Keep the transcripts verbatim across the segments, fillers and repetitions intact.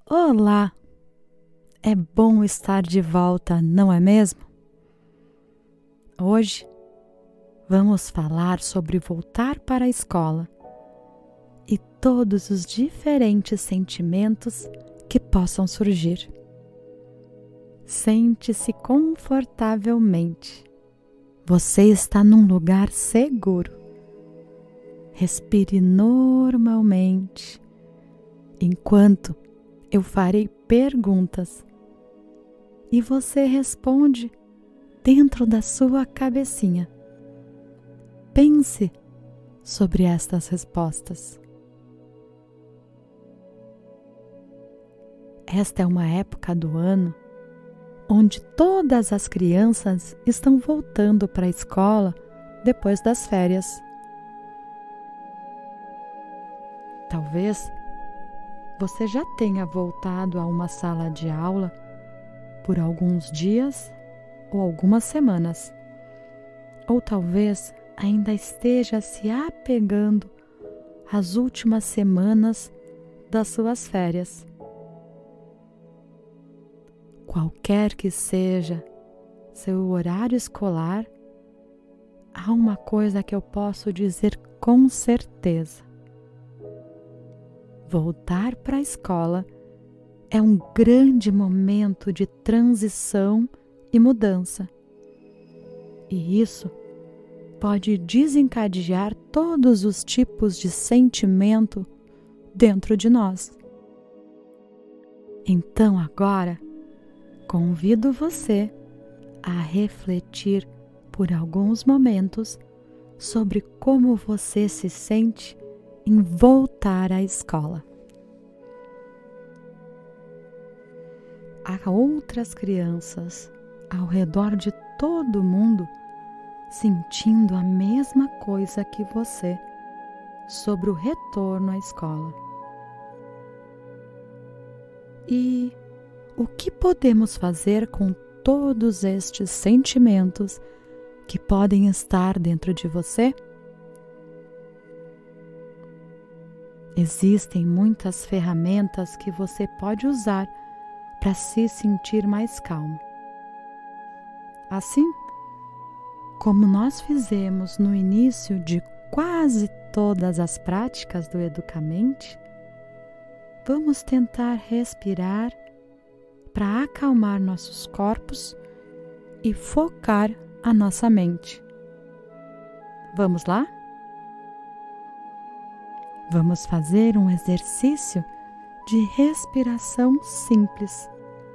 Olá! É bom estar de volta, não é mesmo? Hoje vamos falar sobre voltar para a escola e todos os diferentes sentimentos que possam surgir. Sente-se confortavelmente. Você está num lugar seguro. Respire normalmente enquanto eu farei perguntas e você responde dentro da sua cabecinha. Pense sobre estas respostas. Esta é uma época do ano onde todas as crianças estão voltando para a escola depois das férias. Talvez você já tenha voltado a uma sala de aula por alguns dias ou algumas semanas. Ou talvez ainda esteja se apegando às últimas semanas das suas férias. Qualquer que seja seu horário escolar, há uma coisa que eu posso dizer com certeza. Voltar para a escola é um grande momento de transição e mudança. E isso pode desencadear todos os tipos de sentimento dentro de nós. Então agora, convido você a refletir por alguns momentos sobre como você se sente em voltar à escola. Há outras crianças ao redor de todo mundo sentindo a mesma coisa que você sobre o retorno à escola. E o que podemos fazer com todos estes sentimentos que podem estar dentro de você? Existem muitas ferramentas que você pode usar para se sentir mais calmo. Assim, como nós fizemos no início de quase todas as práticas do Educamente, vamos tentar respirar para acalmar nossos corpos e focar a nossa mente. Vamos lá? Vamos fazer um exercício de respiração simples.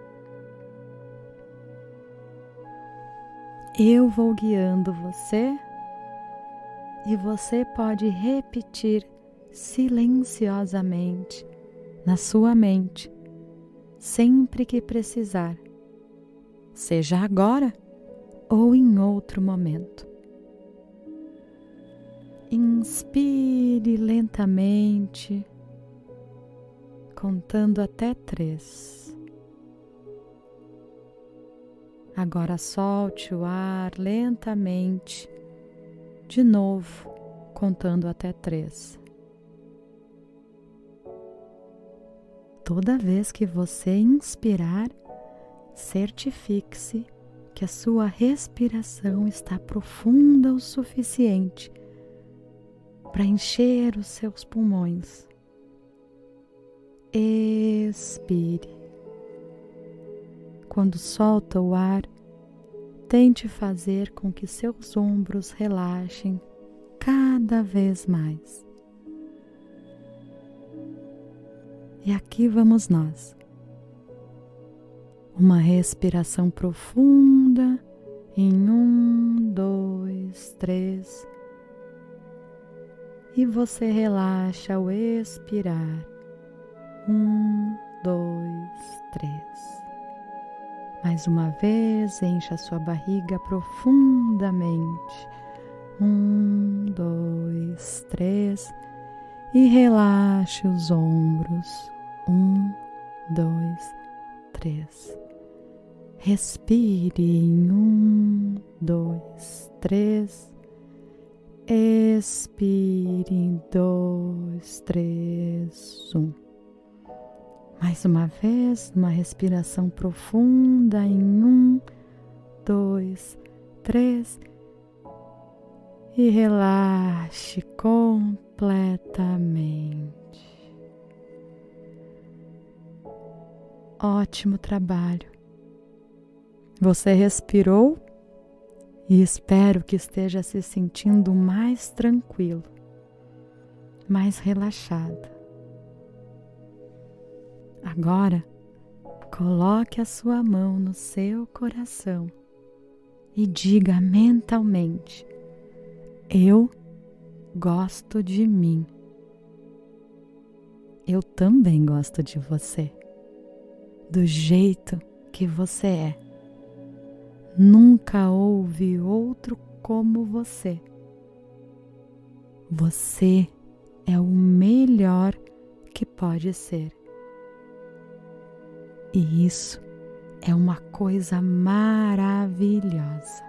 Eu vou guiando você e você pode repetir silenciosamente na sua mente, sempre que precisar, seja agora ou em outro momento. Inspire lentamente, contando até três. Agora solte o ar lentamente, de novo, contando até três. Toda vez que você inspirar, certifique-se que a sua respiração está profunda o suficiente para encher os seus pulmões. Expire. Quando solta o ar, tente fazer com que seus ombros relaxem cada vez mais. E aqui vamos nós. Uma respiração profunda em um, dois, três. E você relaxa ao expirar. Um, dois, três. Mais uma vez, encha a sua barriga profundamente. Um, dois, três. E relaxe os ombros. Um, dois, três. Respire em um, dois, três. Expire em dois, três, um. Mais uma vez, uma respiração profunda em um, dois, três e relaxe completamente. Ótimo trabalho. Você respirou e espero que esteja se sentindo mais tranquilo, mais relaxado. Agora, coloque a sua mão no seu coração e diga mentalmente: eu gosto de mim. Eu também gosto de você, do jeito que você é. Nunca houve outro como você. Você é o melhor que pode ser. E isso é uma coisa maravilhosa.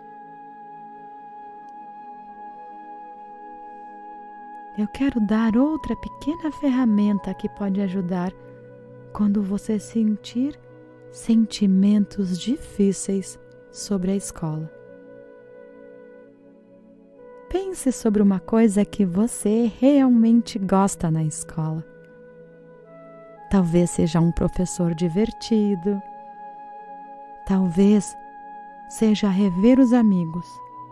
Eu quero dar outra pequena ferramenta que pode ajudar quando você sentir sentimentos difíceis sobre a escola. Pense sobre uma coisa que você realmente gosta na escola. Talvez seja um professor divertido, talvez seja rever os amigos,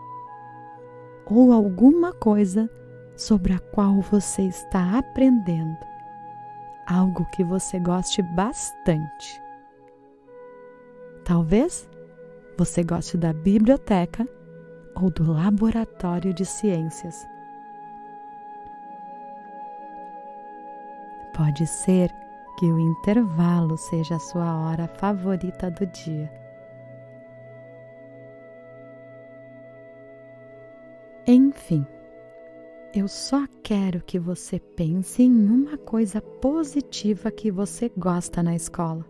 ou alguma coisa sobre a qual você está aprendendo, algo que você goste bastante. Talvez você goste da biblioteca ou do laboratório de ciências. Pode ser que o intervalo seja a sua hora favorita do dia. Enfim, eu só quero que você pense em uma coisa positiva que você gosta na escola.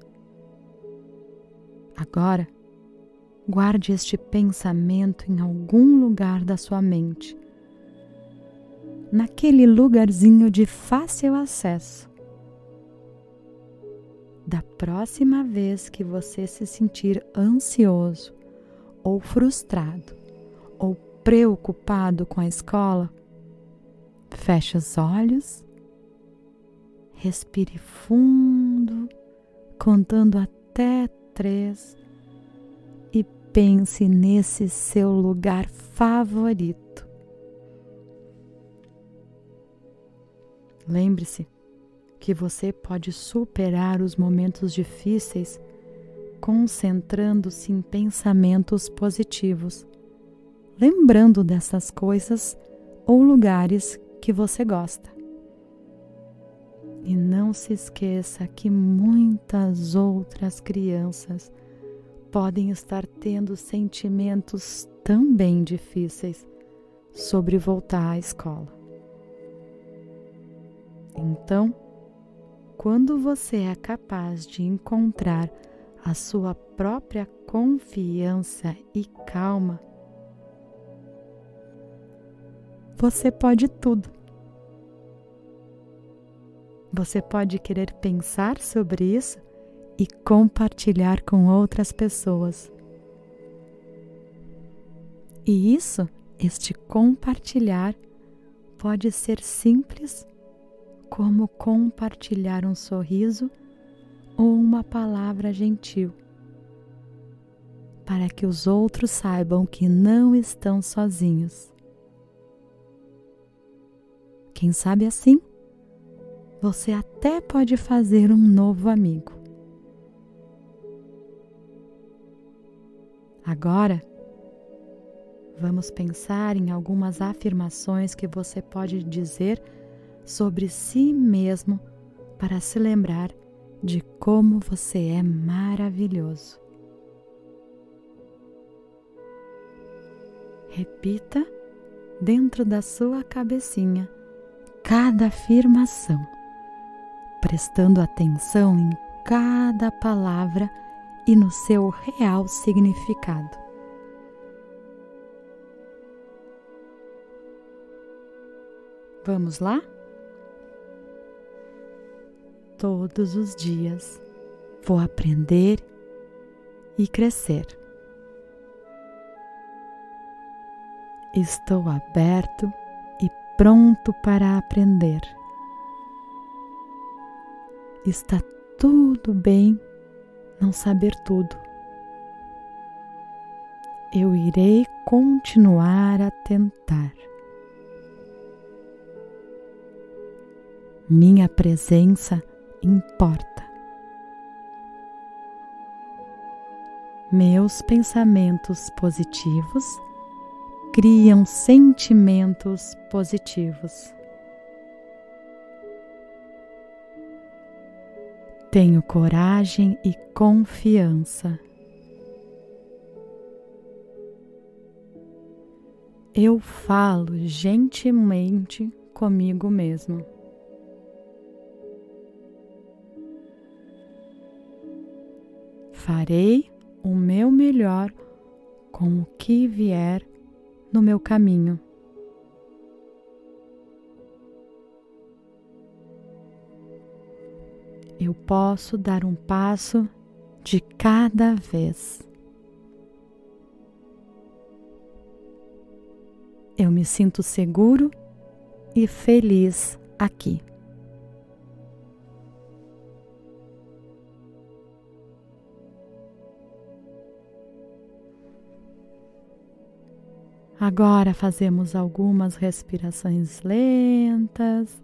Agora, guarde este pensamento em algum lugar da sua mente, naquele lugarzinho de fácil acesso. Da próxima vez que você se sentir ansioso, ou frustrado, ou preocupado com a escola, feche os olhos, respire fundo, contando até três, e pense nesse seu lugar favorito. Lembre-se que você pode superar os momentos difíceis concentrando-se em pensamentos positivos, lembrando dessas coisas ou lugares que você gosta. E não se esqueça que muitas outras crianças podem estar tendo sentimentos também difíceis sobre voltar à escola. Então, quando você é capaz de encontrar a sua própria confiança e calma, você pode tudo. Você pode querer pensar sobre isso e compartilhar com outras pessoas. E isso, este compartilhar, pode ser simples, como compartilhar um sorriso ou uma palavra gentil, para que os outros saibam que não estão sozinhos. Quem sabe assim, você até pode fazer um novo amigo. Agora, vamos pensar em algumas afirmações que você pode dizer sobre si mesmo para se lembrar de como você é maravilhoso. Repita dentro da sua cabecinha cada afirmação, prestando atenção em cada palavra e no seu real significado. Vamos lá? todos os dias vou aprender e crescer. Estou aberto e pronto para aprender. Está tudo bem não saber tudo. Eu irei continuar a tentar. Minha presença importa. Meus pensamentos positivos criam sentimentos positivos. Tenho coragem e confiança. Eu falo gentilmente comigo mesmo. Farei o meu melhor com o que vier no meu caminho. Eu posso dar um passo de cada vez. Eu me sinto seguro e feliz aqui. Agora fazemos algumas respirações lentas,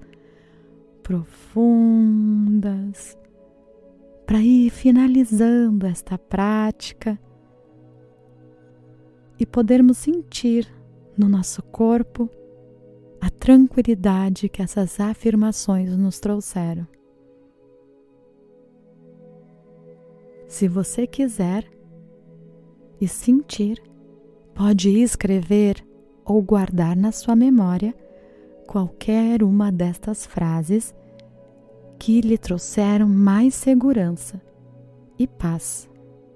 profundas, para ir finalizando esta prática e podermos sentir no nosso corpo a tranquilidade que essas afirmações nos trouxeram. Se você quiser e sentir, pode escrever ou guardar na sua memória qualquer uma destas frases que lhe trouxeram mais segurança e paz.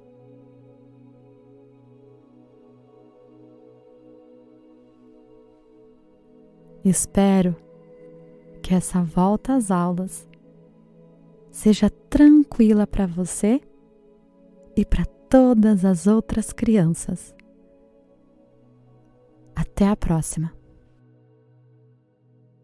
Espero que essa volta às aulas seja tranquila para você e para todas as outras crianças. Até a próxima!